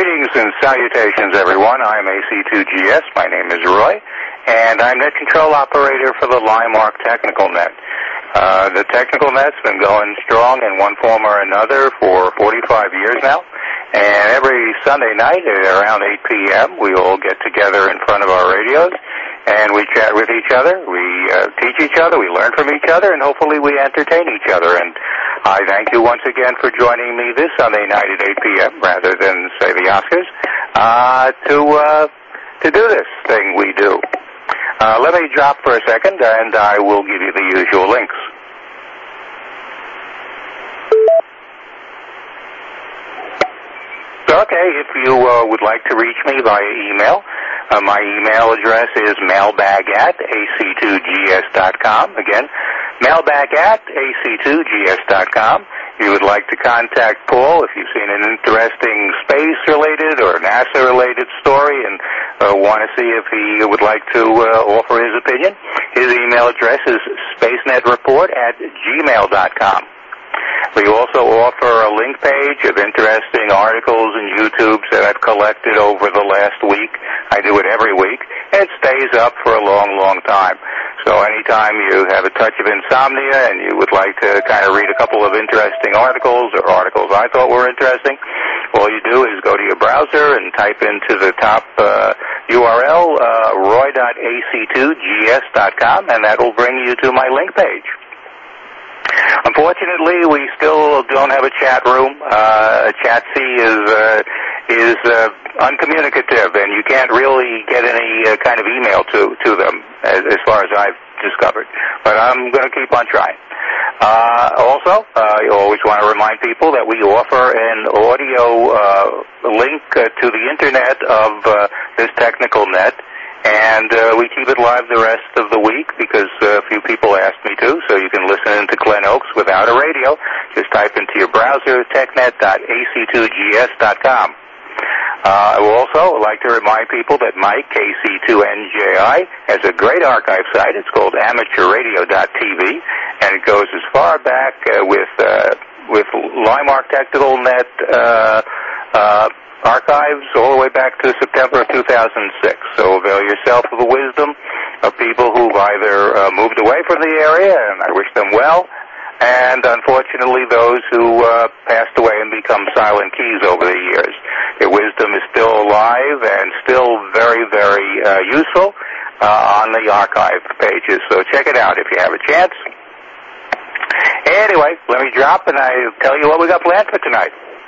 Greetings and salutations, everyone. I'm AC2GS. My name is Roy, and I'm Net Control Operator for the Limark Technical Net. The Technical Net's been going strong in one form or another for 45 years now, and every Sunday night at around 8 p.m. we all get together in front of our radios, and we chat with each other, we teach each other, we learn from each other, and hopefully we entertain each other. And I thank you once again for joining me this Sunday night at 8 p.m., rather than, say, the Oscars, to do this thing we do. Let me drop for a second, and I will give you the usual links. Okay, if you would like to reach me via email, my email address is mailbag@ac2gs.com. Again, mailbag@ac2gs.com. If you would like to contact Paul, if you've seen an interesting space-related or NASA-related story and want to see if he would like to offer his opinion, his email address is spacenetreport@gmail.com. We also offer a link page of interesting articles and YouTubes that I've collected over the last week. I do it every week, and it stays up for a long, long time. So anytime you have a touch of insomnia and you would like to kind of read a couple of interesting articles or articles I thought were interesting, all you do is go to your browser and type into the top URL, roy.ac2gs.com, and that will bring you to my link page. Unfortunately, we still don't have a chat room. Chatsy is uncommunicative, and you can't really get any kind of email to them, as far as I've discovered. But I'm going to keep on trying. Also, you always want to remind people that we offer an audio link to the Internet of this technical net. And we keep it live the rest of the week because a few people asked me to, so you can listen into Glen Oaks without a radio. Just type into your browser, technet.ac2gs.com. I would also like to remind people that Mike, KC2NJI, has a great archive site. It's called amateurradio.tv, and it goes as far back with Limark Technical Net archives all the way back to September of 2006. So avail yourself of the wisdom of people who've either moved away from the area, and I wish them well, and unfortunately those who passed away and become silent keys over the years. Their wisdom is still alive and still very, very useful on the archive pages. So check it out if you have a chance. Anyway, let me drop and I'll tell you what we got planned for tonight.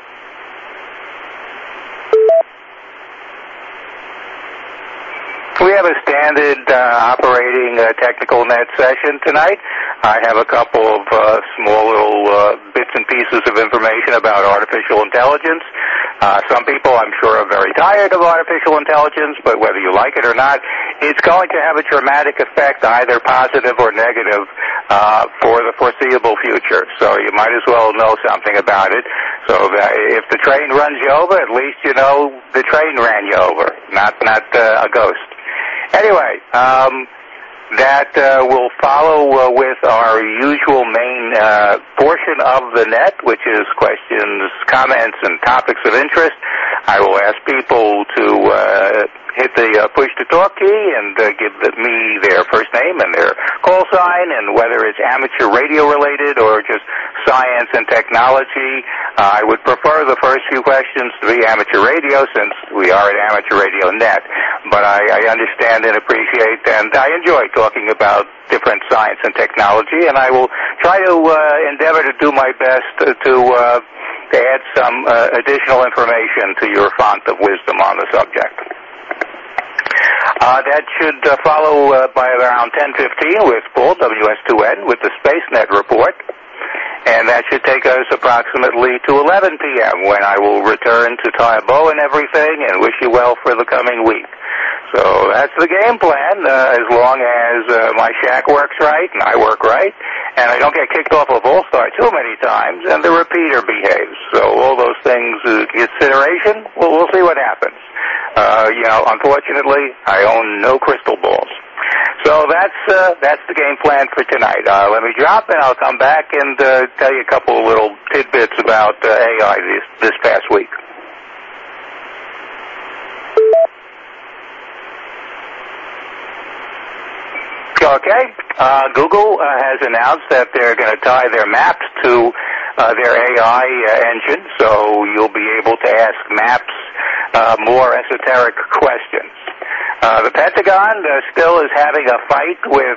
We have a standard operating technical net session tonight. I have a couple of small little bits and pieces of information about artificial intelligence. Some people, I'm sure, are very tired of artificial intelligence, but whether you like it or not, it's going to have a dramatic effect, either positive or negative, for the foreseeable future. So you might as well know something about it. So that if the train runs you over, at least you know the train ran you over, not a ghost. Anyway, that will follow with our usual main portion of the net, which is questions, comments, and topics of interest. I will ask people to hit the push-to-talk key and give me their first name and their call sign, and whether it's amateur radio-related or just science and technology. I would prefer the first few questions to be amateur radio, since we are at Amateur Radio Net. But I understand and appreciate, and I enjoy talking about different science and technology, and I will try to endeavor to do my best to add some additional information to your font of wisdom on the subject. That should follow by around 10:15 with Paul, WS2N, with the SpaceNet report. And that should take us approximately to 11 p.m. when I will return to tie a bow and everything and wish you well for the coming week. So that's the game plan, as long as my shack works right and I work right, and I don't get kicked off of All-Star too many times, and the repeater behaves. So all those things consideration, we'll see what happens. Unfortunately, I own no crystal balls. So that's the game plan for tonight. Let me drop, and I'll come back and tell you a couple of little tidbits about AI this past week. Okay. Google has announced that they're going to tie their maps to their AI engine, so you'll be able to ask maps more esoteric questions. The Pentagon still is having a fight with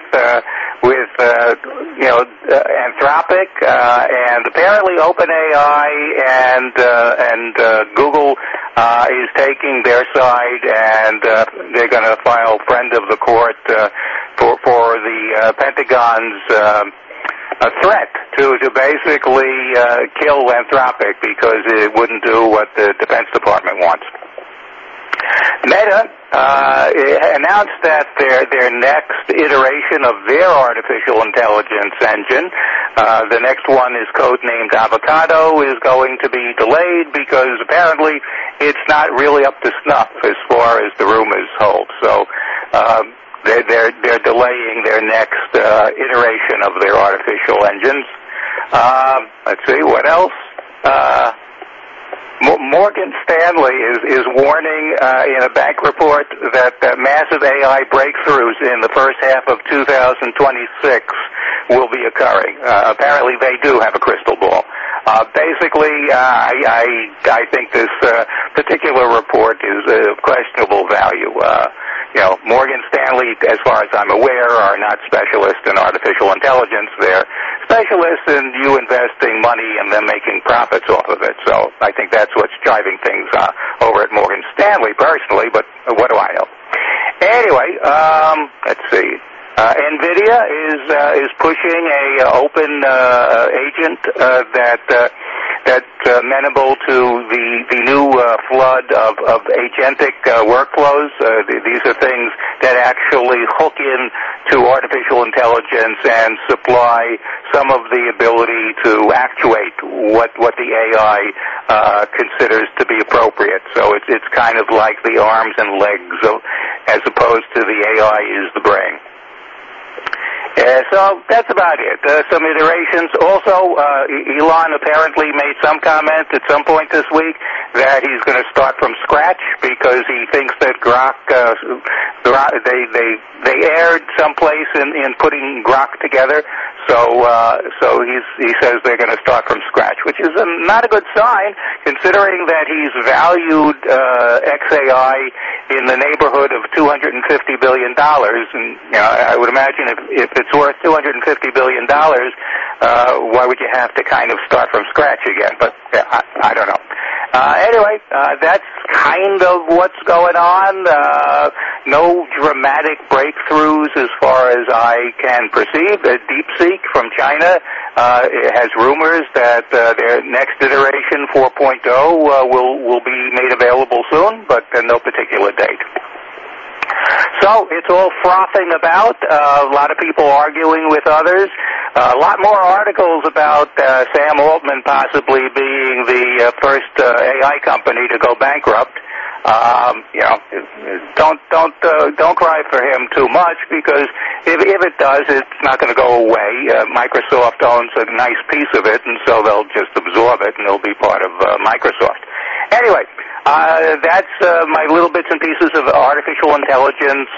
Anthropic, and apparently OpenAI and Google is taking their side, and they're going to file friend of the court for the Pentagon's threat to basically kill Anthropic because it wouldn't do what the Defense Department wants. Meta announced that their next iteration of their artificial intelligence engine, the next one is codenamed Avocado, is going to be delayed because apparently it's not really up to snuff as far as the rumors hold. So they're delaying their next iteration of their artificial engines. Let's see, what else? Morgan Stanley is warning in a bank report that massive AI breakthroughs in the first half of 2026 will be occurring. Apparently they do have a crystal ball. Basically, I think this particular report is of questionable value. Morgan Stanley, as far as I'm aware, are not specialists in artificial intelligence. They're specialists in you investing money and then making profits off of it. So I think that's what's driving things over at Morgan Stanley personally, but what do I know? Anyway, let's see. NVIDIA is pushing a open agent that's amenable to the new flood of agentic workflows. These are things that actually hook in to artificial intelligence and supply some of the ability to actuate what the AI considers to be appropriate. So it's kind of like the arms and legs as opposed to the AI is the brain. So that's about it. Some iterations. Also, Elon apparently made some comment at some point this week that he's going to start from scratch because he thinks that Grok, they erred someplace in putting Grok together. So he says they're going to start from scratch, which is not a good sign considering that he's valued XAI in the neighborhood of $250 billion. And I would imagine if it's worth $250 billion, why would you have to kind of start from scratch again? But I don't know. Anyway, that's kind of what's going on. No dramatic breakthroughs as far as I can perceive. DeepSeek from China it has rumors that their next iteration, 4.0, will be made available soon, but no particular date. So it's all frothing about, a lot of people arguing with others, a lot more articles about Sam Altman possibly being the first AI company to go bankrupt. Don't cry for him too much because if it does, it's not going to go away. Microsoft owns a nice piece of it, and so they'll just absorb it, and it'll be part of Microsoft. Anyway. That's my little bits and pieces of artificial intelligence.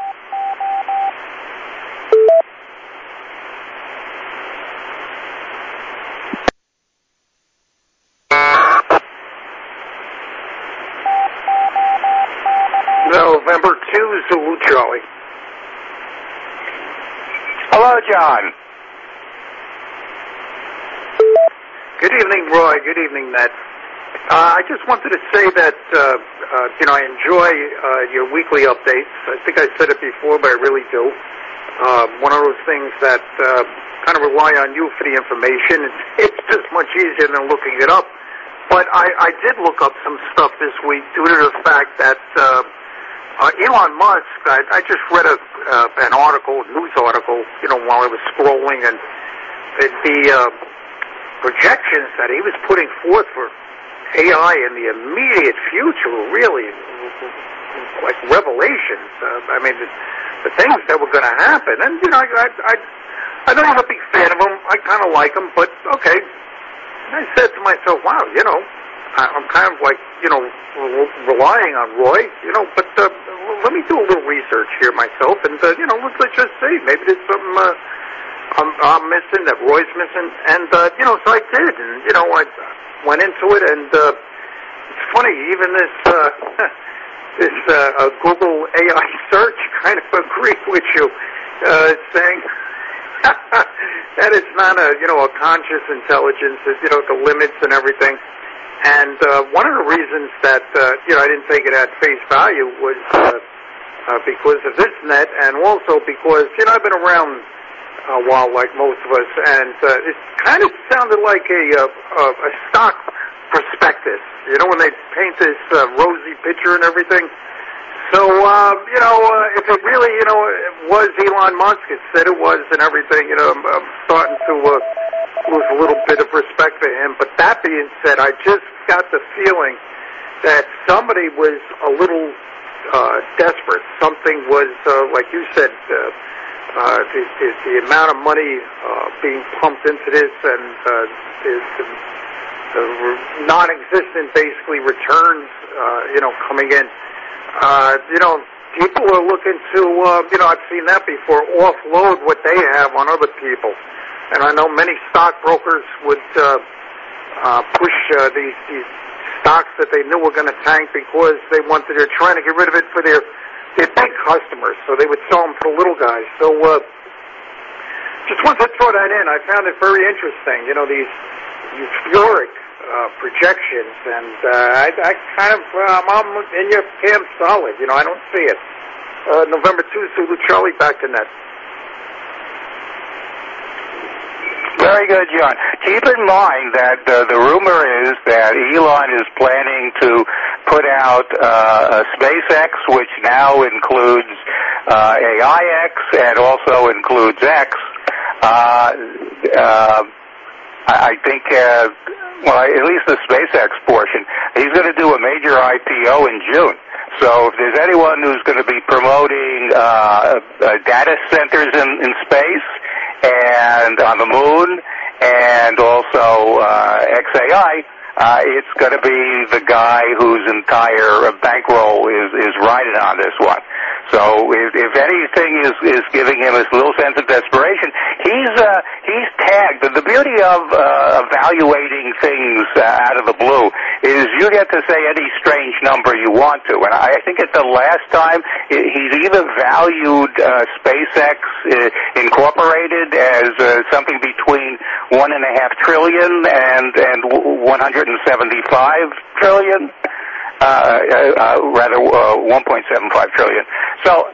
November 2, Zulu Charlie. Hello, John. Good evening, Roy. Good evening, Matt. I just wanted to say that, I enjoy your weekly updates. I think I said it before, but I really do. One of those things that kind of rely on you for the information. It's just much easier than looking it up. But I did look up some stuff this week due to the fact that Elon Musk, I just read an article, a news article, while I was scrolling, and the projections that he was putting forth for AI in the immediate future were really like revelations. The things that were going to happen. And, I'm not a big fan of him. I kind of like him, but okay. And I said to myself, wow, I'm kind of like, relying on Roy, but let let me do a little research here myself, and let's just see. Maybe there's something I'm missing that Roy's missing, and so I did, and I went into it, and it's funny, even this Google AI search kind of agreed with you, saying that it's not a conscious intelligence, the limits and everything. And one of the reasons that I didn't take it at face value was because of this net, and also because I've been around a while, like most of us, and it kind of sounded like a stock prospectus. When they paint this rosy picture and everything. So if it really was Elon Musk, it said it was, and everything, I'm starting to lose a little bit of respect for him. But that being said, I just got the feeling that somebody was a little desperate. Something was, like you said, the amount of money being pumped into this, and the non-existent, basically, returns, coming in. People are looking to, I've seen that before, offload what they have on other people. And I know many stockbrokers would push these stocks that they knew were going to tank because they're trying to get rid of it for their big customers. So they would sell them for the little guys. So just wanted to throw that in. I found it very interesting, these euphoric projections, and I kind of, I'm in your camp solid. I don't see it. November 2, Zulu Charlie, back to net. Very good, John. Keep in mind that the rumor is that Elon is planning to put out SpaceX, which now includes AIX and also includes X. I think, at least the SpaceX portion, he's going to do a major IPO in June. So if there's anyone who's going to be promoting data centers in space and on the moon and also XAI, it's going to be the guy whose entire bankroll is riding on this one. So if anything is giving him this little sense of desperation, he's tagged. The beauty of evaluating things out of the blue is you get to say any strange number you want to. And I think at the last time he's either valued SpaceX Incorporated as something between $1.5 trillion and $175 trillion. Rather 1.75 trillion. So,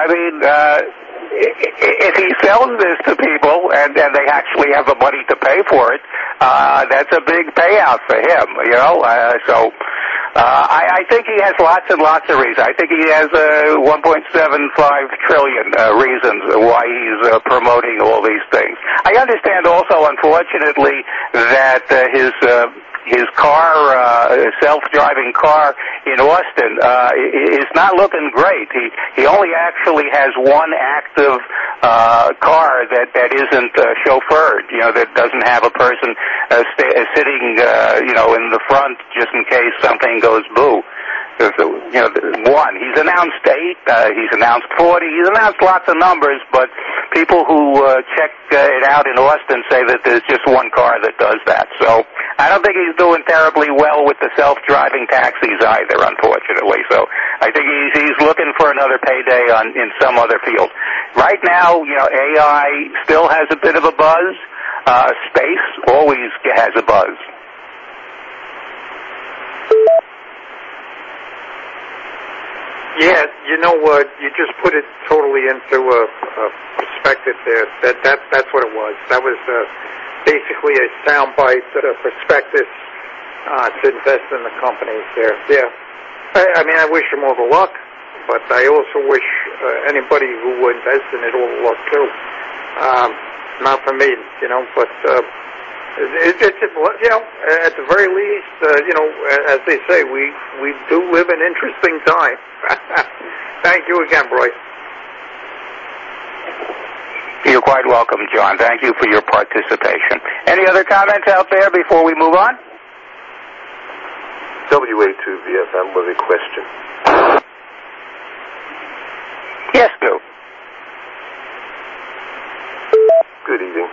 if he sells this to people and they actually have the money to pay for it, that's a big payout for him, So, I think he has lots and lots of reasons. I think he has 1.75 trillion reasons why he's promoting all these things. I understand also, unfortunately, that his car, self-driving car in Austin, is not looking great. He only actually has one active car that isn't chauffeured, that doesn't have a person sitting, in the front just in case something goes boo. One. He's announced 8, he's announced 40, he's announced lots of numbers, but people who check it out in Austin say that there's just one car that does that. So I don't think he's doing terribly well with the self-driving taxis either, unfortunately. So I think he's looking for another payday in some other field. Right now, AI still has a bit of a buzz. Space always has a buzz. Yeah, you just put it totally into a perspective there. That's what it was. That was basically a soundbite prospectus to invest in the companies there. Yeah, I wish him all the luck, but I also wish anybody who invests in it all the luck too. Not for me, but. It's at the very least, as they say, we do live in interesting times. Thank you again, Roy. You're quite welcome, John. Thank you for your participation. Any other comments out there before we move on? WA2VFM with a question. Yes, Stu. Good evening.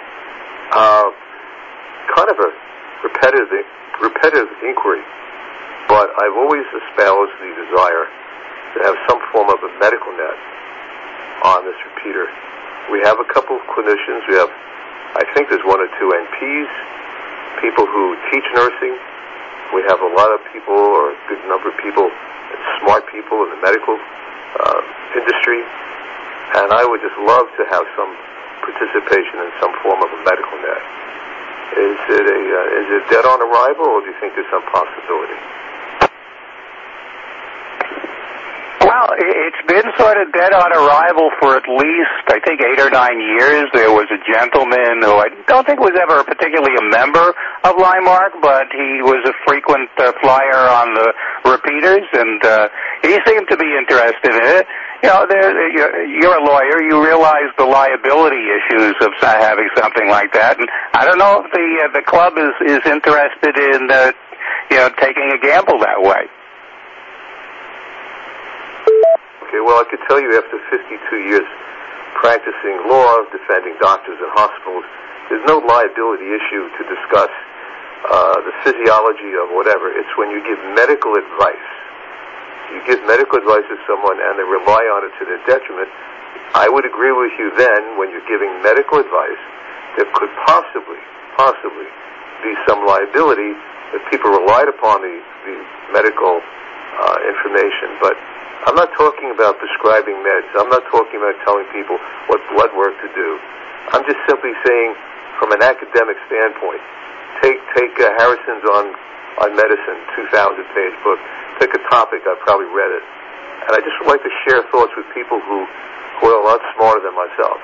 Kind of a repetitive inquiry, but I've always espoused the desire to have some form of a medical net on this repeater. We have a couple of clinicians. We have, I think there's one or two NPs, people who teach nursing. We have a lot of people, or a good number of people, smart people in the medical industry, and I would just love to have some participation in some form of a medical net. Is it dead on arrival, or do you think there's some possibility? Well, it's been sort of dead on arrival for at least, I think, 8 or 9 years. There was a gentleman who I don't think was ever particularly a member of Limark, but he was a frequent flyer on the repeaters, and he seemed to be interested in it. You know, you're a lawyer. You realize the liability issues of having something like that, and I don't know if the club is interested in taking a gamble that way. Okay, well, I could tell you after 52 years practicing law, defending doctors and hospitals, there's no liability issue to discuss the physiology of whatever. It's when you give medical advice. You give medical advice to someone and they rely on it to their detriment. I would agree with you then when you're giving medical advice there could possibly be some liability if people relied upon the medical information. But I'm not talking about prescribing meds. I'm not talking about telling people what blood work to do. I'm just simply saying from an academic standpoint, take Harrison's on medicine, 2,000-page book. Pick a topic, I've probably read it. And I just would like to share thoughts with people who are a lot smarter than myself.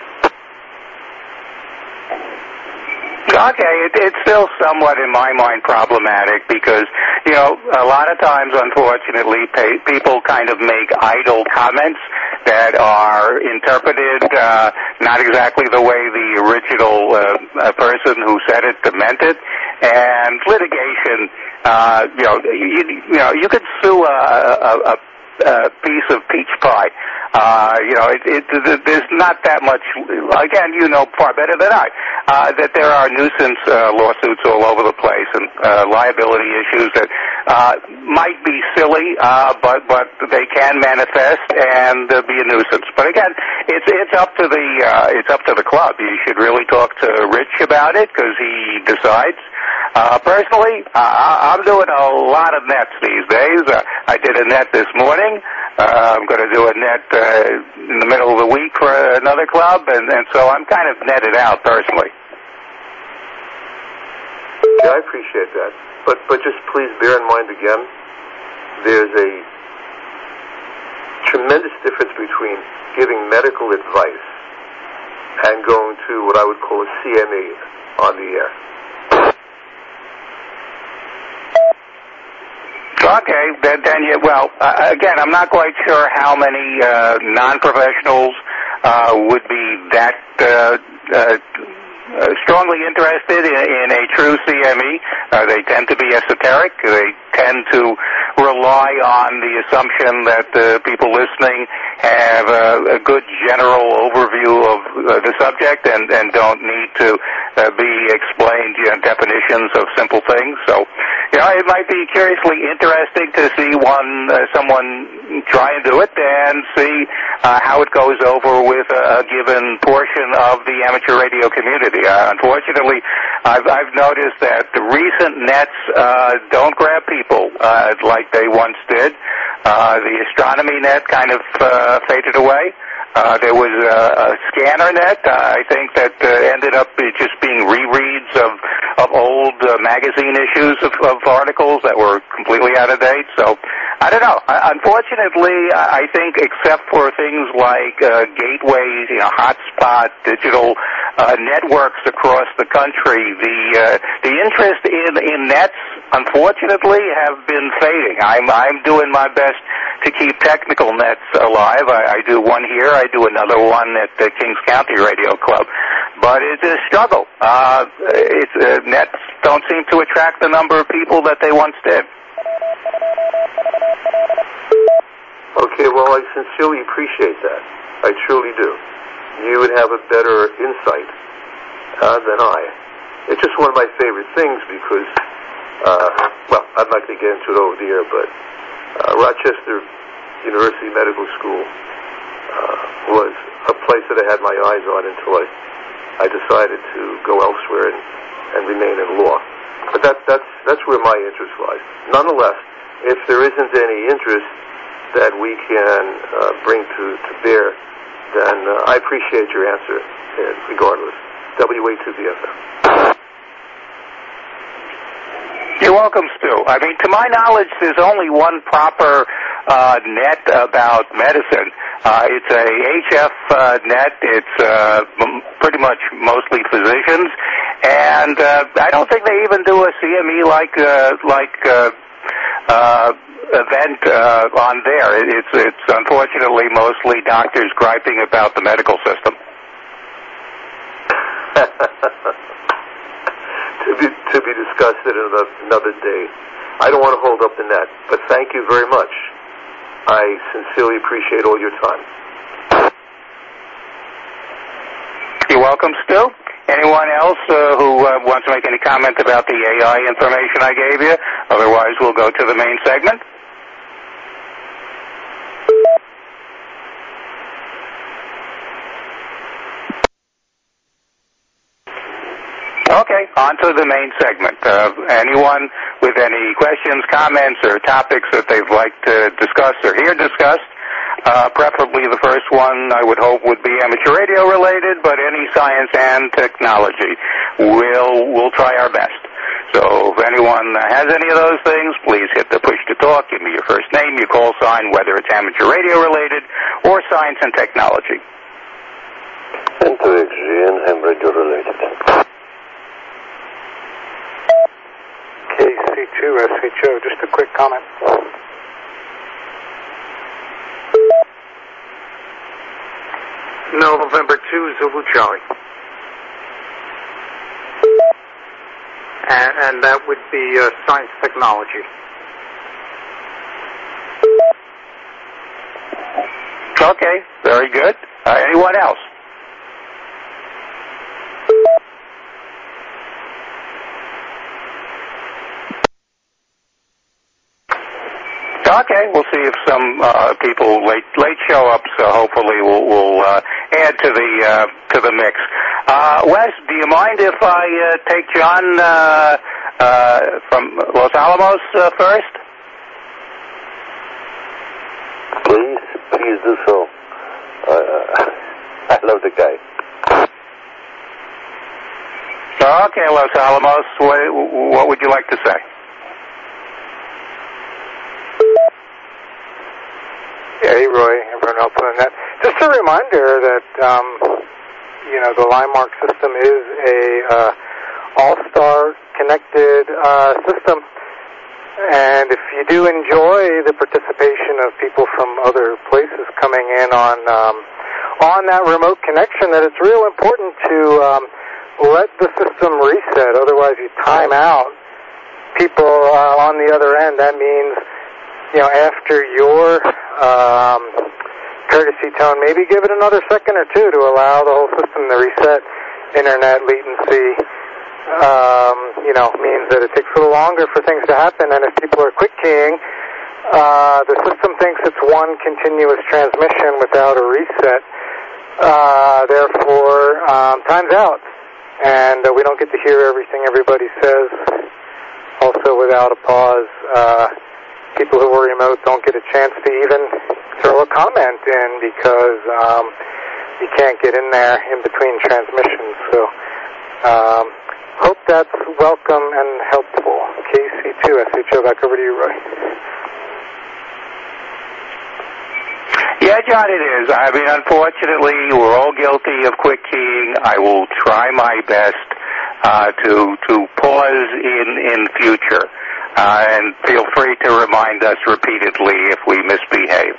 Okay, it's still somewhat, in my mind, problematic because, a lot of times, unfortunately, people kind of make idle comments that are interpreted not exactly the way the original person who said it meant it. And litigation, you could sue a piece of peach pie. There's not that much. Again, you know far better than I that there are nuisance lawsuits all over the place and liability issues that might be silly, but they can manifest and be a nuisance. But again, it's up to the club. You should really talk to Rich about it because he decides. Personally, I'm doing a lot of nets these days. I did a net this morning. I'm going to do a net in the middle of the week for another club, and so I'm kind of netted out personally. Yeah, I appreciate that. But just please bear in mind again, there's a tremendous difference between giving medical advice and going to what I would call a CME on the air. Okay, then again, I'm not quite sure how many non-professionals would be that strongly interested in a true CME. They tend to be esoteric. They tend to rely on the assumption that the people listening have a good general overview of the subject and don't need to be explained definitions of simple things. So, it might be curiously interesting to see someone try and do it and see how it goes over with a given portion of the amateur radio community. Unfortunately, I've noticed that the recent nets don't grab people like they once did. The astronomy net kind of faded away. There was a scanner net, I think, that ended up just being rereads of old magazine issues of articles that were completely out of date. So, I don't know. Unfortunately, I think except for things like gateways, hotspot, digital networks across the country, the interest in nets, unfortunately, have been fading. I'm doing my best to keep technical nets alive. I do one here. I do another one at the Kings County Radio Club. But it's a struggle. Nets don't seem to attract the number of people that they once did. Okay, well, I sincerely appreciate that. I truly do. You would have a better insight than I. It's just one of my favorite things because, well, I'm not going to get into it over the air, but Rochester University Medical School was a place that I had my eyes on until I decided to go elsewhere and remain in law. But that's where my interest lies. Nonetheless, if there isn't any interest that we can bring to bear, then I appreciate your answer regardless. WA2BFM. You're welcome, Stu. I mean, to my knowledge, there's only one proper net about medicine. It's a HF net. It's pretty much mostly physicians, and I don't think they even do a CME like event on there. It's unfortunately mostly doctors griping about the medical system. To be discussed at another day. I don't want to hold up the net, but thank you very much. I sincerely appreciate all your time. You're welcome, Stu. Anyone else who wants to make any comment about the AI information I gave you? Otherwise, we'll go to the main segment. Okay, on to the main segment. Anyone with any questions, comments, or topics that they'd like to discuss or hear discussed, preferably the first one I would hope would be amateur radio related, but any science and technology. We'll try our best. So if anyone has any of those things, please hit the push to talk. Give me your first name, your call sign, whether it's amateur radio related or science and technology. Into XGN, ham radio related. KC2 SHO, just a quick comment. No, November 2, Zulu Charlie. And that would be science technology. Okay, very good. Anyone else? Okay, we'll see if some people late show up. So hopefully we'll add to the mix. Wes, do you mind if I take John from Los Alamos first? Please do so. I love the guy. Okay, Los Alamos, what would you like to say? Hey, Roy, everyone else on that. Just a reminder that, the Limemark system is a all-star connected system. And if you do enjoy the participation of people from other places coming in on that remote connection, that it's real important to let the system reset. Otherwise, you time out people on the other end. That means, after your courtesy tone, maybe give it another second or two to allow the whole system to reset. Internet latency, means that it takes a little longer for things to happen, and if people are quick keying, the system thinks it's one continuous transmission without a reset, therefore, time's out, and we don't get to hear everything everybody says. Also, without a pause, people who are remote don't get a chance to even throw a comment in because you can't get in there in between transmissions. So hope that's welcome and helpful. KC2 SHO, back over to you, Roy. Yeah, John, it is. I mean, unfortunately, we're all guilty of quick keying. I will try my best to pause in future. And feel free to remind us repeatedly if we misbehave.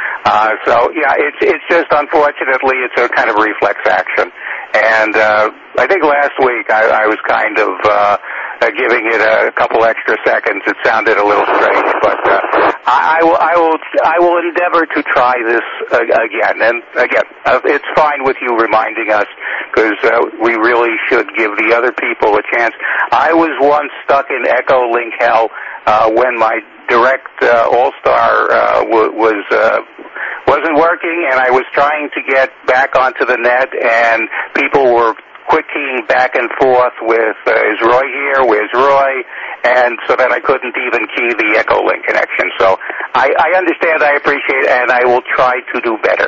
It's just unfortunately it's a kind of reflex action. And I think last week I was kind of giving it a couple extra seconds. It sounded a little strange, but I I will endeavor to try this again. And again, it's fine with you reminding us, because we really should give the other people a chance. I was once stuck in Echo Link hell when my direct All-Star wasn't working, and I was trying to get back onto the net, and people were quick-keying back and forth with, is Roy here, where's Roy, and so that I couldn't even key the Echo Link connection. So I understand, I appreciate it, and I will try to do better.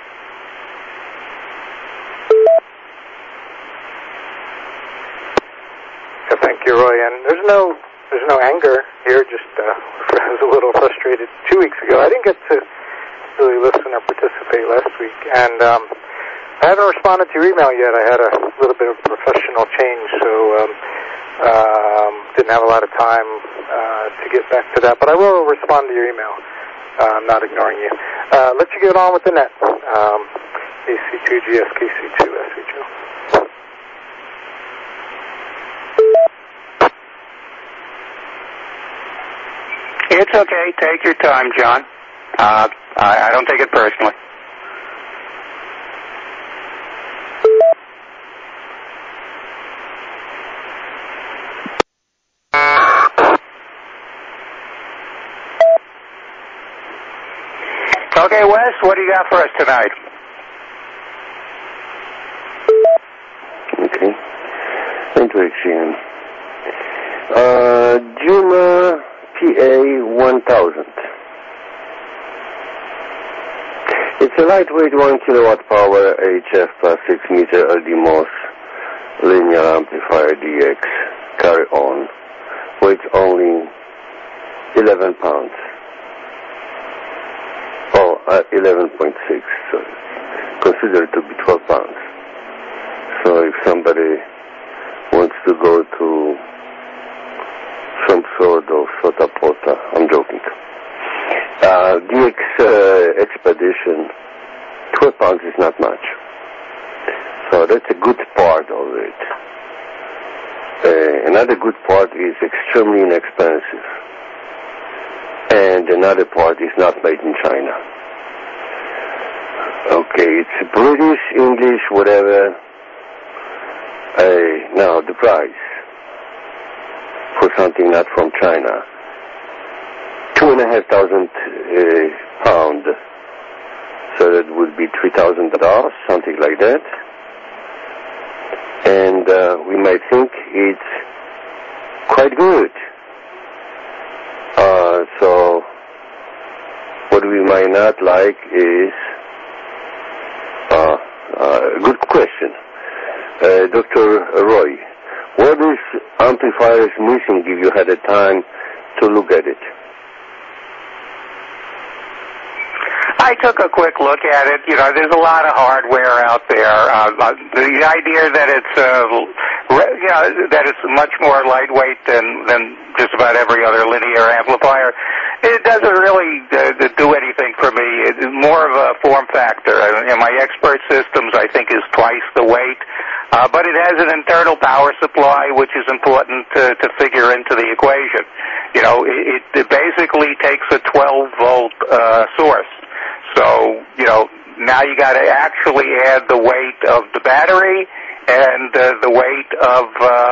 Thank you, Roy. And there's no anger here, just I was a little frustrated 2 weeks ago. I didn't get to really listen or participate last week, and I haven't responded to your email yet. I had a little bit of professional change, so didn't have a lot of time to get back to that. But I will respond to your email. I'm not ignoring you. Let you get on with the net. AC2, GSKC2, SHO. It's okay. Take your time, John. I don't take it personally. Okay, Wes, what do you got for us tonight? Okay. Intuition. Juma PA1000. It's a lightweight 1 kilowatt power HF plus 6 meter LDMOS linear amplifier DX carry on. Weighs only 11 pounds. 11.6, so considered to be 12 pounds. So if somebody wants to go to some sort of sota pota, I'm joking. DX Expedition, 12 pounds is not much. So that's a good part of it. Another good part is extremely inexpensive. And another part is not made in China. Okay, it's British, English, whatever. Now, the price for something not from China, 2,500 pounds, so that would be $3,000, something like that. And we might think it's quite good. So what we might not like is good question. Dr. Roy, what is amplifiers missing if you had a time to look at it? I took a quick look at it. You know, there's a lot of hardware out there. The idea that it's, that it's much more lightweight than just about every other linear amplifier, it doesn't really do anything for me. It's more of a form factor. In my expert systems, I think is twice the weight, but it has an internal power supply, which is important to figure into the equation. You know, it basically takes a 12-volt source. So, you know, now you got to actually add the weight of the battery and the weight of,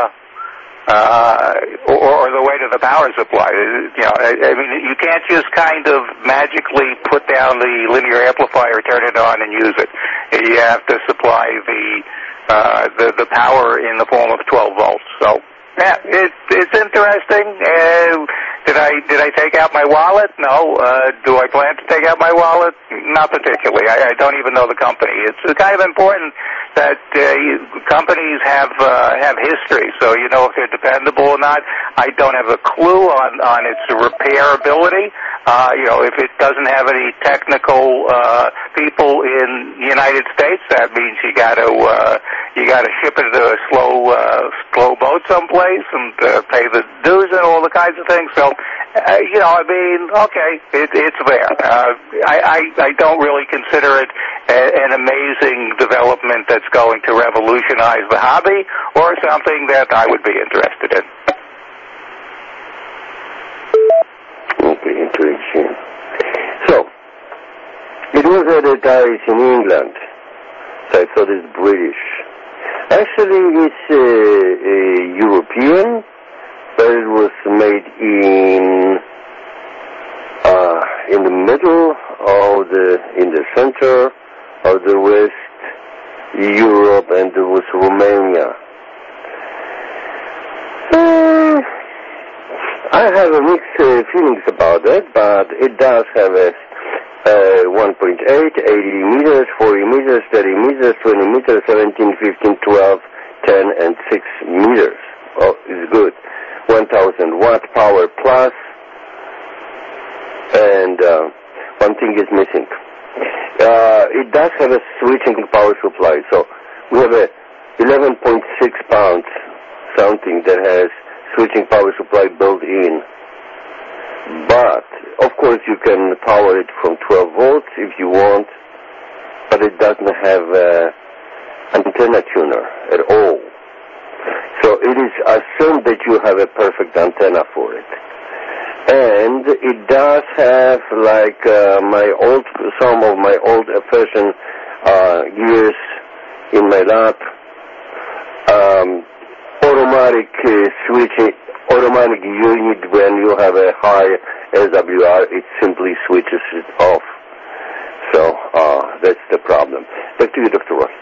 or the weight of the power supply. You know, I mean, you can't just kind of magically put down the linear amplifier, turn it on, and use it. You have to supply the power in the form of 12 volts. So, yeah, it's interesting. Did I take out my wallet? No. Do I plan to take out my wallet? Not particularly. I don't even know the company. It's kind of important that companies have history, so you know if they're dependable or not. I don't have a clue on its repairability. You know, if it doesn't have any technical people in the United States, that means you got to ship it to a slow boat someplace and pay the dues and all the kinds of things. So, you know, I mean, okay, it's there. I don't really consider it an amazing development that's going to revolutionize the hobby or something that I would be interested in. Okay, interesting. that it is in England. So I thought it's British. Actually, it's European, but it was made in the middle of in the center of the West Europe, and it was Romania. I have mixed feelings about it, but it does have a 1.8, 80 meters, 40 meters, 30 meters, 20 meters, 17, 15, 12, 10, and 6 meters. Oh, it's good. 1,000 watt power plus, and one thing is missing. It does have a switching power supply, so we have a 11.6 pounds something that has switching power supply built in. But, of course, you can power it from 12 volts if you want, but it doesn't have antenna tuner at all. So it is assumed that you have a perfect antenna for it. And it does have, like some of my old-fashioned gears in my lap, automatic switching, automatic unit. When you have a high SWR, it simply switches it off. So that's the problem. Back to you, Dr. Roy.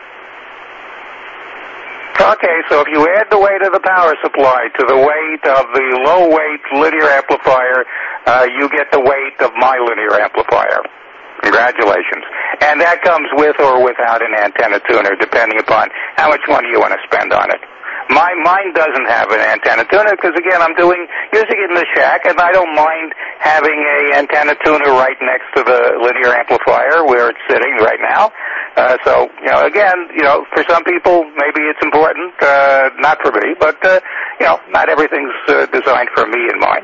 Okay, so if you add the weight of the power supply to the weight of the low-weight linear amplifier, you get the weight of my linear amplifier. Congratulations. And that comes with or without an antenna tuner, depending upon how much money you want to spend on it. Mine doesn't have an antenna tuner because, again, I'm using it in the shack, and I don't mind having an antenna tuner right next to the linear amplifier where it's sitting right now. So, again, for some people, maybe it's important, not for me, but, not everything's designed for me in mind.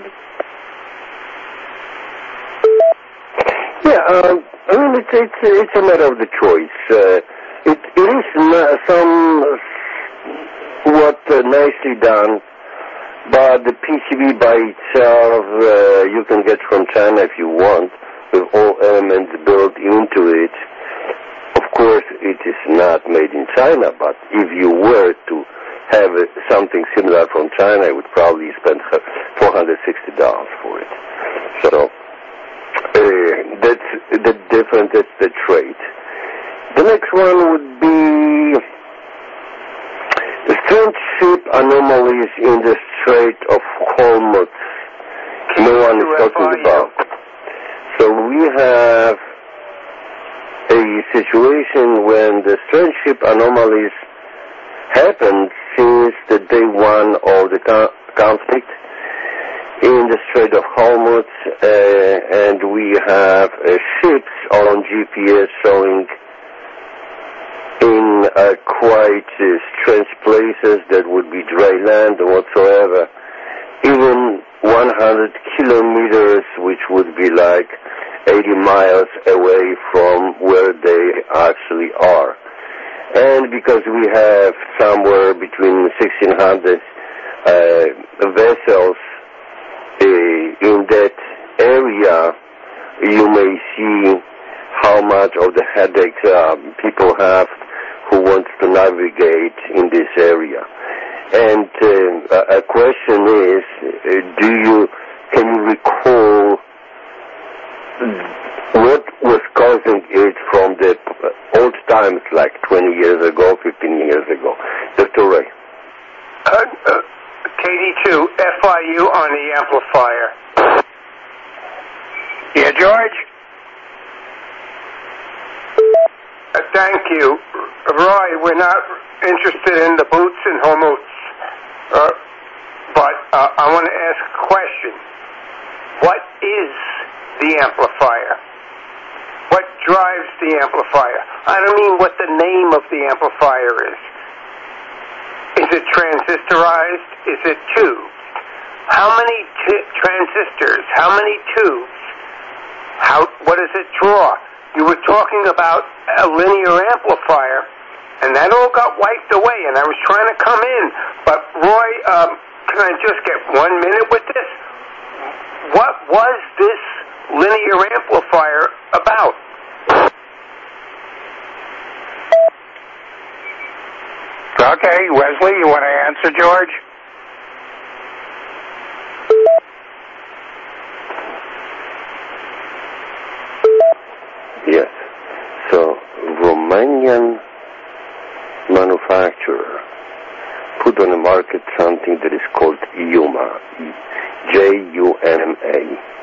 Yeah, I mean, it's a matter of the choice. It is somewhat nicely done, but the PCB by itself you can get from China if you want, with all elements built into it. Of course, it is not made in China, but if you were to have something similar from China, I would probably spend $460 for it. So that's the difference, that's the trade. The next one would be the strange ship anomalies in the Strait of Hormuz. No one is talking about. So we have a situation when the strange ship anomalies happened since the day one of the conflict in the Strait of Hormuz, and we have ships on GPS showing in quite strange places that would be dry land or whatsoever, even 100 kilometers, which would be like 80 miles away from where they actually are. And because we have somewhere between 1,600 vessels in that area, you may see how much of the headache people have who wants to navigate in this area. And a question is, can you recall what was causing it from the old times, like 20 years ago, 15 years ago? Dr. Ray. KD2, FIU on the amplifier. Yeah, George? Thank you. Roy, we're not interested in the boots and Hormuz. But I want to ask a question. What is the amplifier? What drives the amplifier? I don't mean what the name of the amplifier is. Is it transistorized? Is it tubed? How many transistors? How many tubes? What does it draw? You were talking about a linear amplifier, and that all got wiped away, and I was trying to come in. But, Roy, can I just get 1 minute with this? What was this linear amplifier about? Okay, Wesley, you want to answer, George? Yes. So, Romanian manufacturer put on the market something that is called Juma, Juma,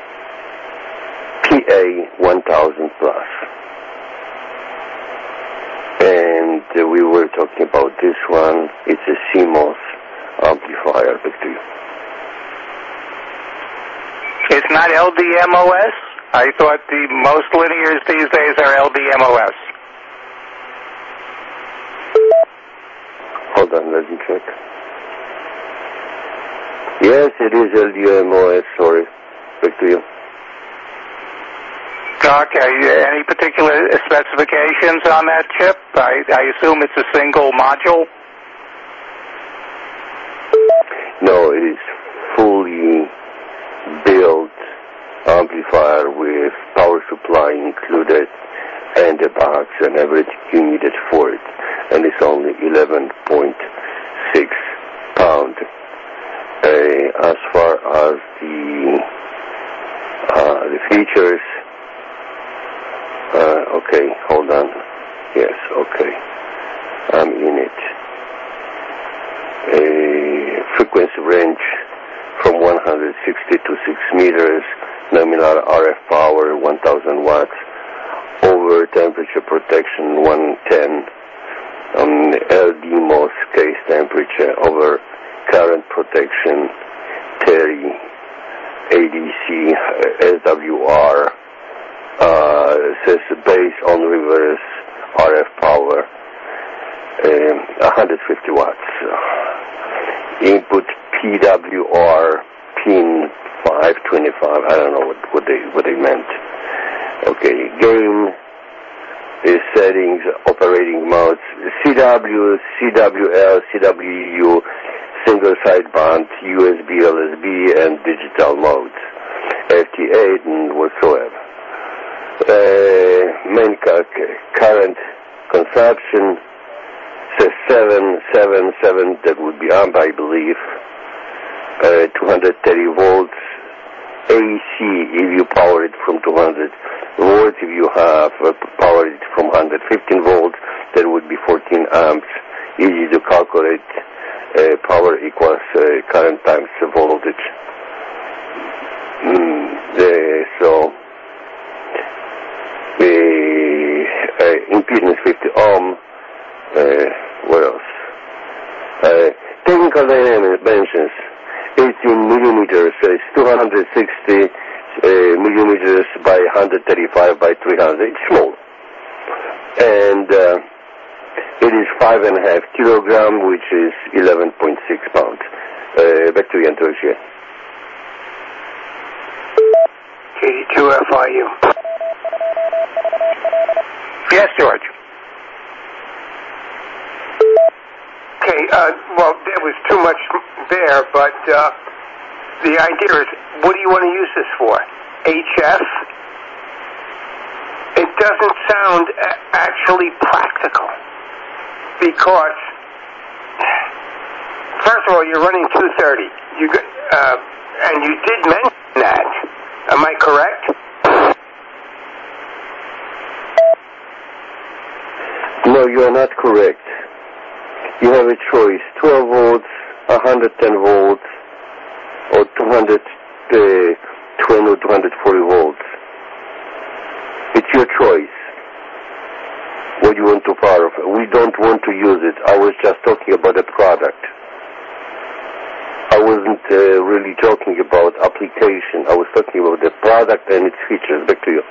PA 1000 plus. And we were talking about this one. It's a CMOS amplifier. Back to you. It's not LDMOS? I thought the most linears these days are LDMOS. Hold on, let me check. Yes, it is LDMOS, sorry. Back to you. Okay, any particular specifications on that chip? I assume it's a single module? No, it is fully built amplifier with power supply included and a box and everything you needed for it. And it's only 11.6 pound. As far as the features, okay, hold on. Yes, okay. I'm in it. A frequency range from 160 to 6 meters, nominal RF power 1000 watts, over temperature protection 110, LDMOS case temperature, over current protection 30, ADC, SWR, says base on reverse RF power, 150 watts. Input PWR pin 525. I don't know what they meant. Okay, game is settings, operating modes, CW, CWL, CWU, single sideband, USB, LSB, and digital modes, FT8 and whatsoever. Main current consumption says 777, that would be amp, I believe. 230 volts AC if you power it from 200 volts. If you have powered it from 115 volts, that would be 14 amps. Easy to calculate. Power equals current times voltage. So impedance 50 ohm. What else? Technical dimensions. 18 millimeters. It's 260 millimeters by 135 by 300. It's small. And it is 5.5 kilogram, which is 11.6 pounds. Back to you, Antonia. KD2FIU. Yes, George. Okay, well, there was too much there, but the idea is, what do you want to use this for? HF? It doesn't sound actually practical, because, first of all, you're running 230. And you did mention that. Am I correct? No, you are not correct. You have a choice, 12 volts, 110 volts, or 220 or 240 volts. It's your choice what you want to power. We don't want to use it. I was just talking about the product. I wasn't really talking about application. I was talking about the product and its features. Back to you.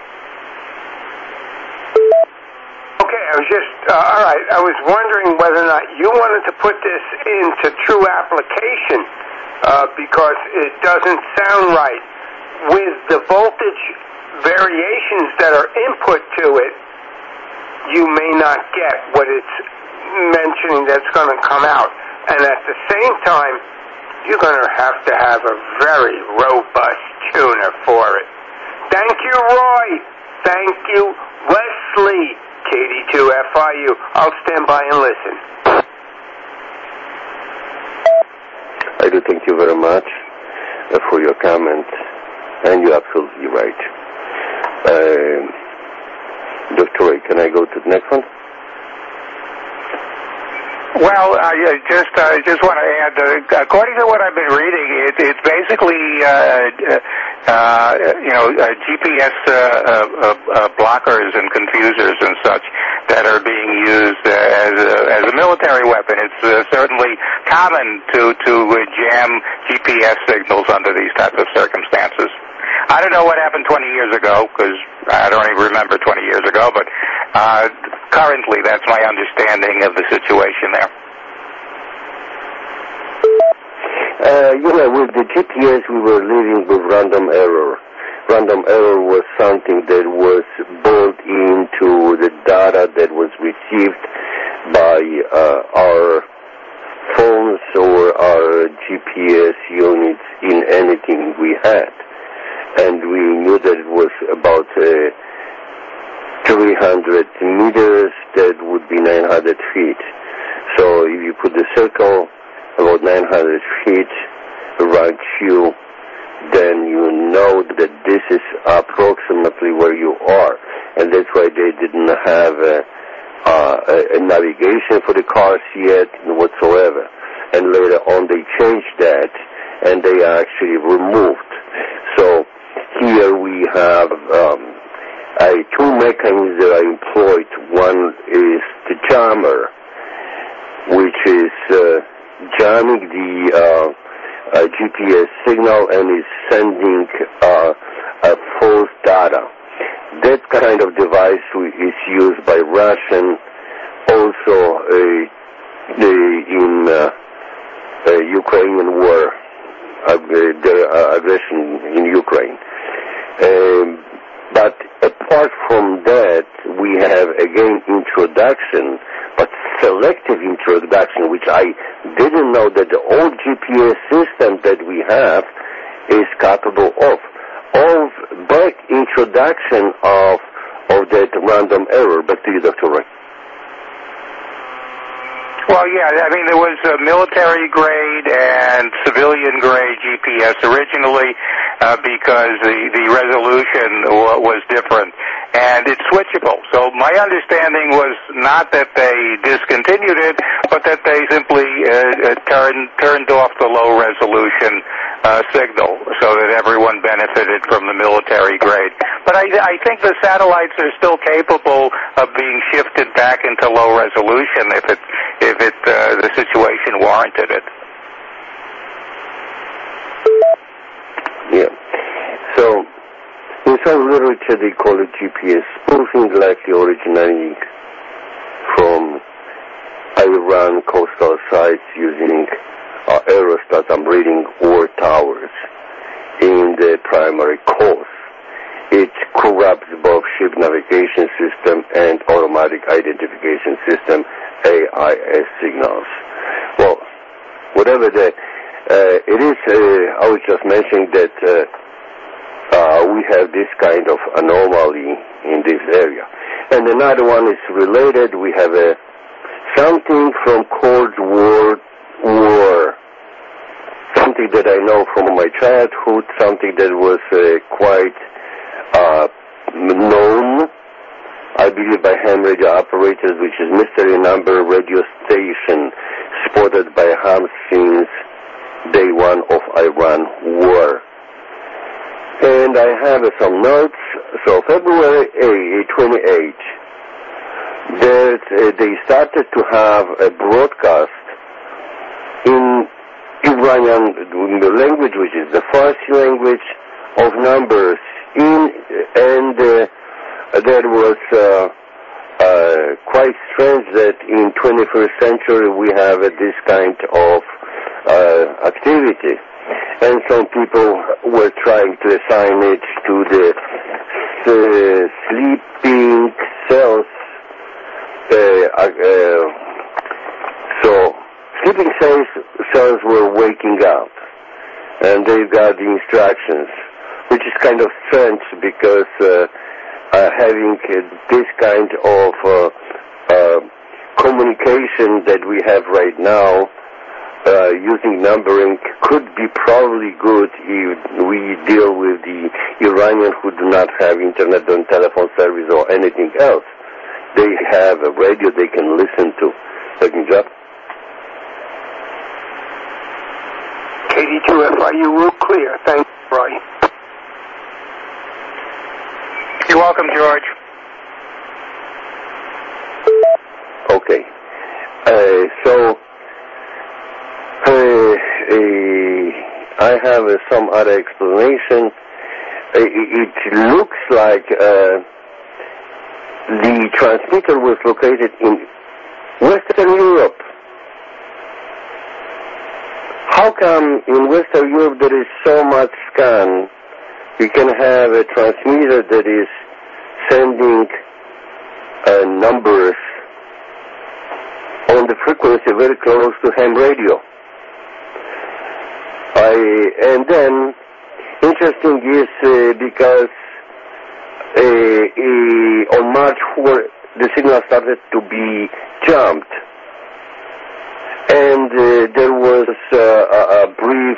Okay, I was just, all right, I was wondering whether or not you wanted to put this into true application, because it doesn't sound right. With the voltage variations that are input to it, you may not get what it's mentioning that's going to come out. And at the same time, you're going to have a very robust tuner for it. Thank you, Roy. Thank you, Wesley. KD2FIU. I'll stand by and listen. I do thank you very much for your comment, and you're absolutely right. Dr. Ray, can I go to the next one? Well, I just want to add, according to what I've been reading, it's basically, GPS blockers and confusers and such that are being used as a military weapon. It's certainly common to jam GPS signals under these types of circumstances. I don't know what happened 20 years ago, because I don't even remember 20 years ago, but currently that's my understanding of the situation there. With the GPS we were living with random error. Random error was something that was built into the data that was received by our phones or our GPS units in anything we had. And we knew that it was about 300 meters, that would be 900 feet. So if you put the circle about 900 feet around you, then you know that this is approximately where you are. And that's why they didn't have a navigation for the cars yet whatsoever. And later on they changed that, and they actually removed. So here we have two mechanisms that are employed. One is the jammer, which is jamming the GPS signal and is sending false data. That kind of device is used by Russian, also in Ukrainian war, their aggression in Ukraine. But apart from that, we have again introduction, but selective introduction, which I didn't know that the old GPS system that we have is capable of back introduction of that random error. Back to you, Dr. Ray. Well, yeah, I mean, there was military-grade and civilian-grade GPS originally because the resolution was different, and it's switchable. So my understanding was not that they discontinued it, but that they simply turned off the low-resolution signal so that everyone benefited from the military-grade. But I think the satellites are still capable of being shifted back into low resolution if the situation warranted it. Yeah. So in some literature they call it GPS spoofing, likely originating from Iran coastal sites using aerostats, I'm reading, or towers in the primary cause. It corrupts both ship navigation system and automatic identification system, AIS signals. Well, whatever that it is, I was just mentioning that we have this kind of anomaly in this area. And another one is related. We have something from Cold War, something that I know from my childhood, something that was quite known, I believe, by ham radio operators, which is mystery number radio station spotted by ham since day one of Iran war. And I have some notes. So February 28, they started to have a broadcast in Iranian language, which is the Farsi language, of numbers and that was quite strange that in 21st century we have this kind of activity. And some people were trying to assign it to the sleeping cells. So sleeping cells were waking up, and they got the instructions, which is kind of strange because having this kind of communication that we have right now using numbering could be probably good if we deal with the Iranians who do not have internet and telephone service or anything else. They have a radio they can listen to. Second job. KD2FIU, real clear. Thank you, Roy. You're welcome, George. Okay. I have some other explanation. It looks like the transmitter was located in Western Europe. How come in Western Europe there is so much scan? You can have a transmitter that is sending numbers on the frequency very close to ham radio. And then, interesting is because on March 4, the signal started to be jumped. And there was a brief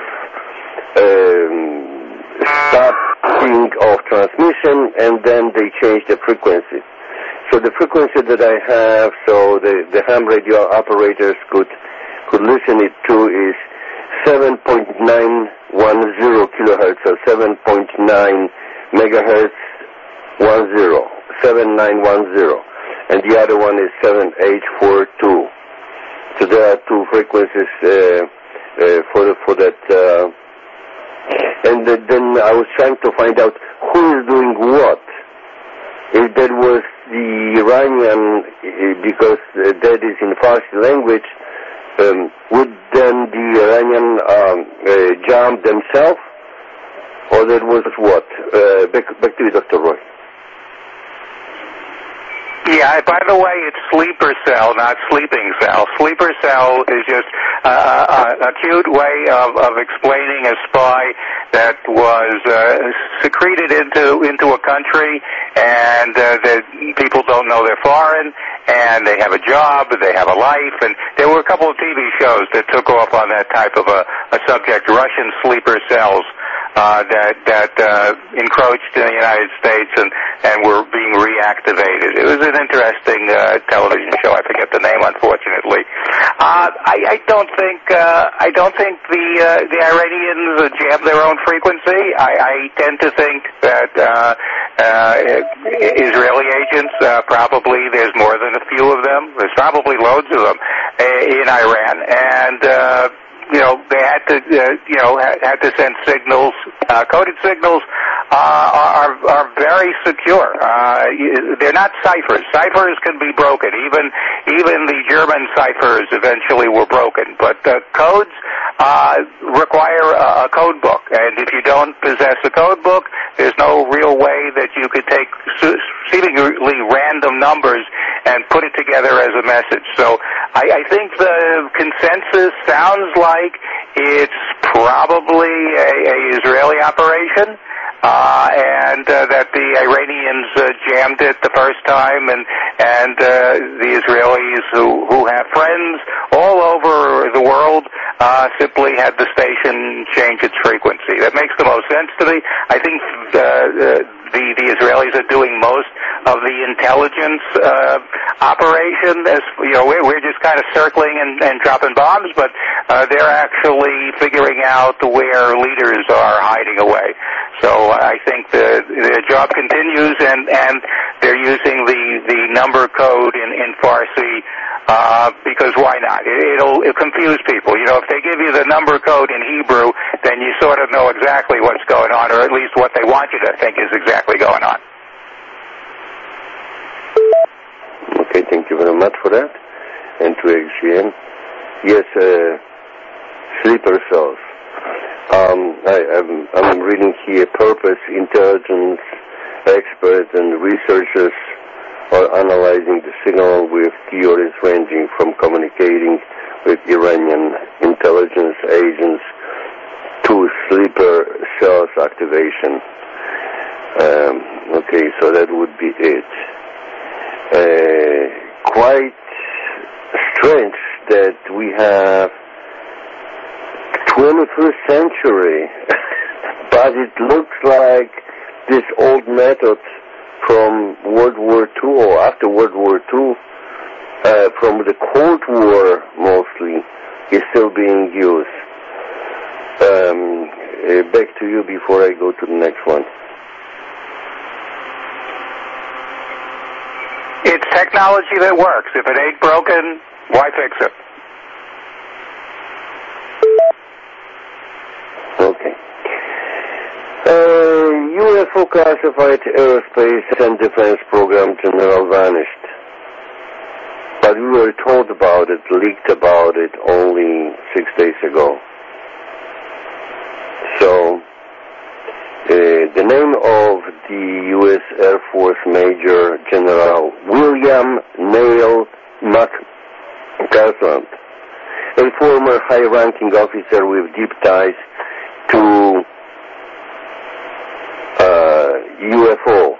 stopping of transmission, and then they changed the frequency. So the frequency that I have, so the ham radio operators could listen it to is 7.910 kilohertz, or 7.9 megahertz 7910, and the other one is 7842. So there are two frequencies for that. And then I was trying to find out who is doing what. If that was the Iranian, because that is in Farsi language, would then the Iranian jump themselves, or that was what? Back to you, Dr. Roy. Yeah, by the way, it's sleeper cell, not sleeping cell. Sleeper cell is just a cute way of explaining a spy that was secreted into a country, and that people don't know they're foreign, and they have a job, they have a life, and there were a couple of TV shows that took off on that type of a subject, Russian sleeper cells. That encroached in the United States and were being reactivated. It was an interesting television show. I forget the name, unfortunately. I don't think the Iranians jam their own frequency. I tend to think that Israeli agents, probably there's more than a few of them. There's probably loads of them in Iran, and they had to send signals. Coded signals are very secure. They're not ciphers. Ciphers can be broken. Even the German ciphers eventually were broken. But codes require a code book, and if you don't possess a code book, there's no real way that you could take seemingly random numbers and put it together as a message. So I think the consensus sounds like it's probably a Israeli operation, and that the Iranians jammed it the first time, and the Israelis who have friends all over the world simply had the station change its frequency. That makes the most sense to me. I think the Israelis are doing most of the intelligence operation. As we're just kind of circling and dropping bombs, but they're actually figuring out where leaders are hiding away. So I think the job continues, and they're using the number code in Farsi because why not? It'll confuse people. If they give you the number code in Hebrew, then you sort of know exactly what's going on, or at least what they want you to think is exactly going on. Okay, thank you very much for that. And to XGN. Yes, sleeper cells. I'm reading here, purpose, intelligence, experts and researchers are analyzing the signal with theories ranging from communicating with Iranian intelligence agents to sleeper cells activation. Okay, so that would be it. Quite strange that we have 21st century, but it looks like this old method from World War II or after World War II, from the Cold War mostly, is still being used. Back to you before I go to the next one. It's technology that works. If it ain't broken, why fix it? Okay. UFO classified aerospace and defense program general vanished. But we were told about it, leaked about it only 6 days ago. So, the name of the U.S. Air Force Major General William Neil McCausland, a former high-ranking officer with deep ties to UFO.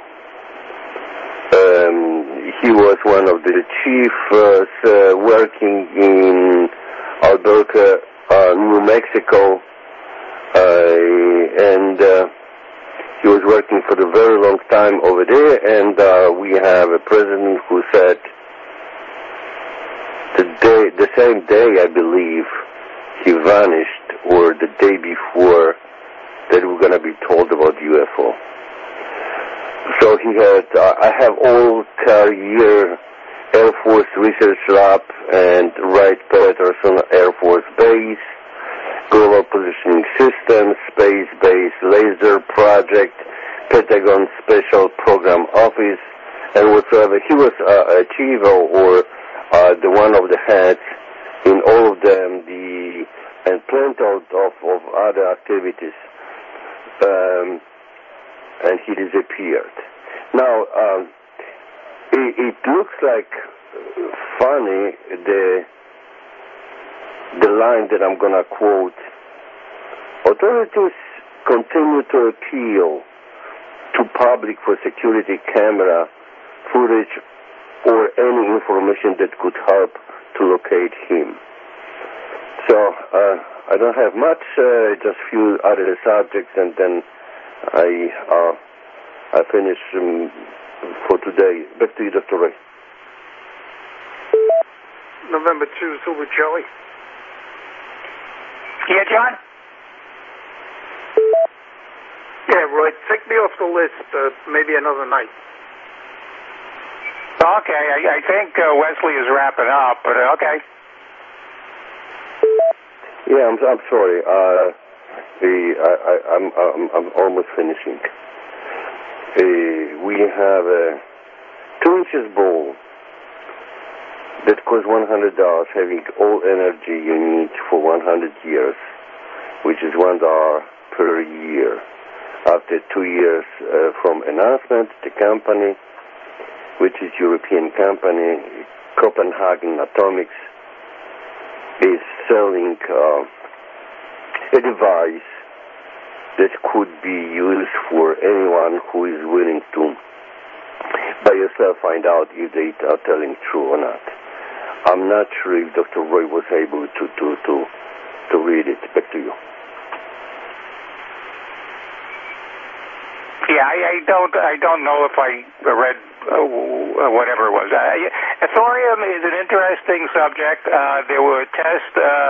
He was one of the chiefs working in Albuquerque, New Mexico, and he was working for a very long time over there, and we have a president who said the same day, I believe, he vanished, or the day before, that we're going to be told about UFO. So he had, I have all career Air Force Research Lab and Wright-Patterson Air Force Base, Global Positioning Systems, Space-Based Laser Project, Pentagon Special Program Office, and whatsoever. He was a chief or the one of the heads in all of them, and plenty of other activities. And he disappeared. Now, it looks like funny, the line that I'm going to quote. Authorities continue to appeal to public for security camera footage or any information that could help to locate him. So, I don't have much, just few other subjects, and then I finish for today. Back to you, Dr. Ray. November 2, Silver Jelly. Yeah, John? Yeah, Roy, take me off the list maybe another night. Okay, I think Wesley is wrapping up, but okay. Yeah, I'm sorry. I'm almost finishing. We have a 2-inch bowl that costs $100, having all energy you need for 100 years, which is $1 per year. After 2 years from announcement, the company, which is European company, Copenhagen Atomics, is selling a device that could be used for anyone who is willing to by yourself find out if they are telling true or not. I'm not sure if Dr. Roy was able to read it. Back to you. Yeah, I don't know if I read whatever it was. Thorium is an interesting subject. There were test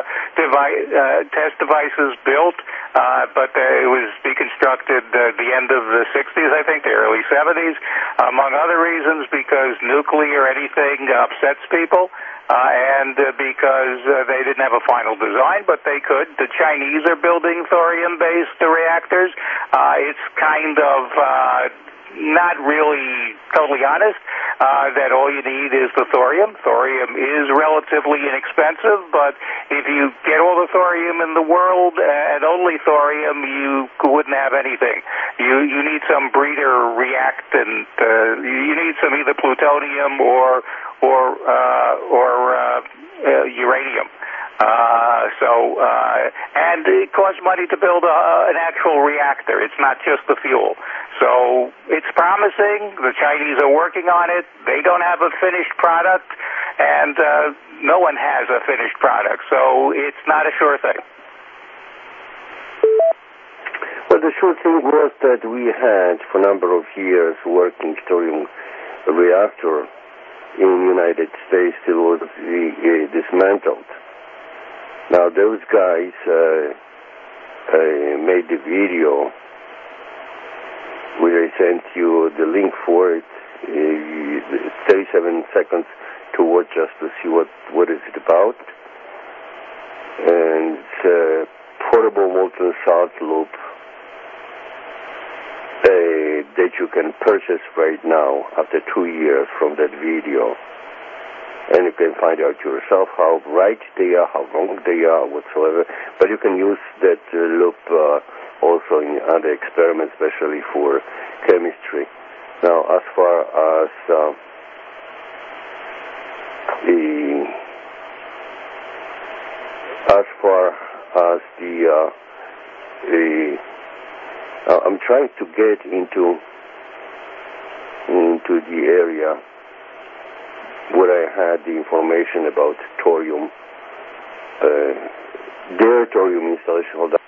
devices built, but it was deconstructed at the end of the 60s, I think, the early 70s, among other reasons because nuclear anything upsets people. And because they didn't have a final design, but they could. The Chinese are building thorium-based reactors. It's kind of not really totally honest that all you need is the thorium. Thorium is relatively inexpensive, but if you get all the thorium in the world and only thorium, you wouldn't have anything. You need some breeder reactant. You need some either plutonium or uranium. And it costs money to build an actual reactor. It's not just the fuel. So it's promising. The Chinese are working on it. They don't have a finished product, and no one has a finished product. So it's not a sure thing. Well, the short thing was that we had, for a number of years, working thorium reactor in the United States that was dismantled. Now, those guys made the video where I sent you the link for it, 37 seconds to watch just to see what is it about. And it's a portable molten salt loop that you can purchase right now after 2 years from that video. And you can find out yourself how right they are, how wrong they are, whatsoever. But you can use that loop also in other experiments, especially for chemistry. Now, as far as I'm trying to get into the area where I had the information about thorium, their thorium installation. Hold on.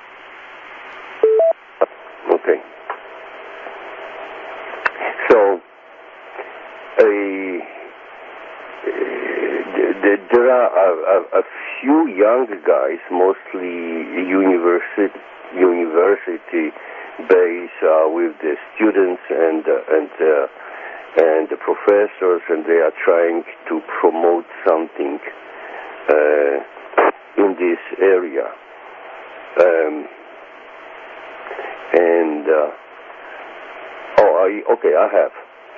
Okay. So, there are a few young guys, mostly university based, with the students and the professors, and they are trying to promote something in this area. I have.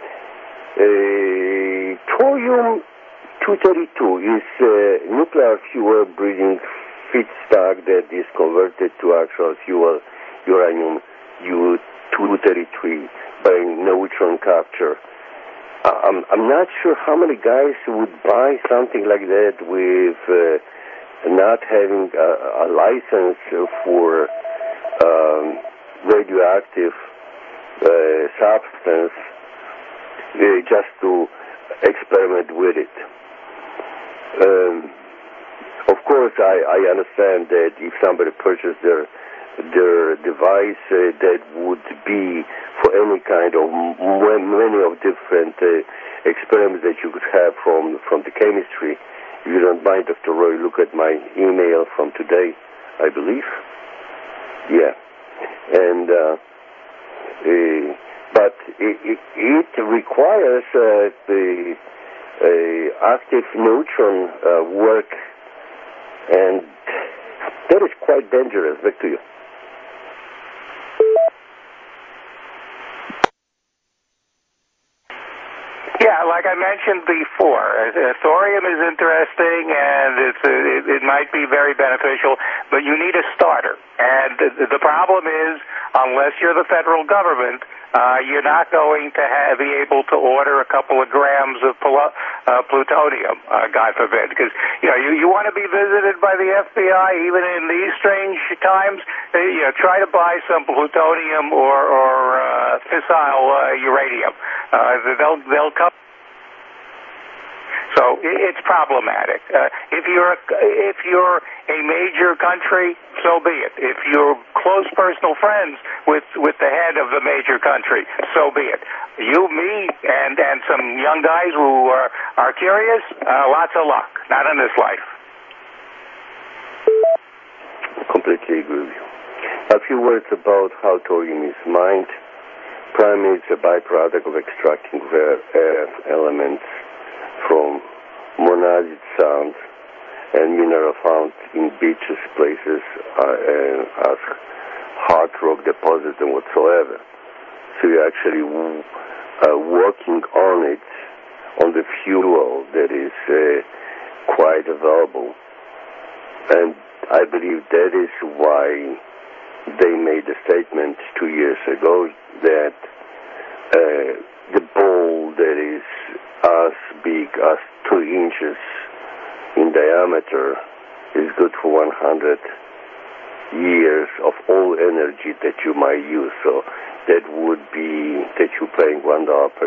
Thorium-232 is nuclear fuel breeding feedstock that is converted to actual fuel, uranium-233, by neutron capture. I'm not sure how many guys would buy something like that with not having a license for radioactive substance just to experiment with it. Of course, I understand that if somebody purchased their device, that would be for any kind of many of different experiments that you could have from the chemistry. If you don't mind, Dr. Roy, look at my email from today, I believe. Yeah. And but it requires the active neutron work, and that is quite dangerous. Back to you. Yeah, like I mentioned before, thorium is interesting, and it might be very beneficial, but you need a starter. And the problem is, unless you're the federal government, you're not going to be able to order a couple of grams of plutonium, God forbid, because you want to be visited by the FBI even in these strange times. Try to buy some plutonium or fissile uranium. They'll come. So it's problematic. If you're a major country, so be it. If you're close personal friends with the head of the major country, so be it. You, me, and some young guys who are curious, lots of luck. Not in this life. Completely agree with you. A few words about how thorium is mined. Primarily, it's a byproduct of extracting rare earth elements from monazite sands and mineral found in beaches, places as hard rock deposits and whatsoever. So you're actually working on it, on the fuel that is quite available. And I believe that is why they made a statement 2 years ago that the ball that is as big as 2 inches in diameter is good for 100 years of all energy that you might use. So that would be that you're paying $1 per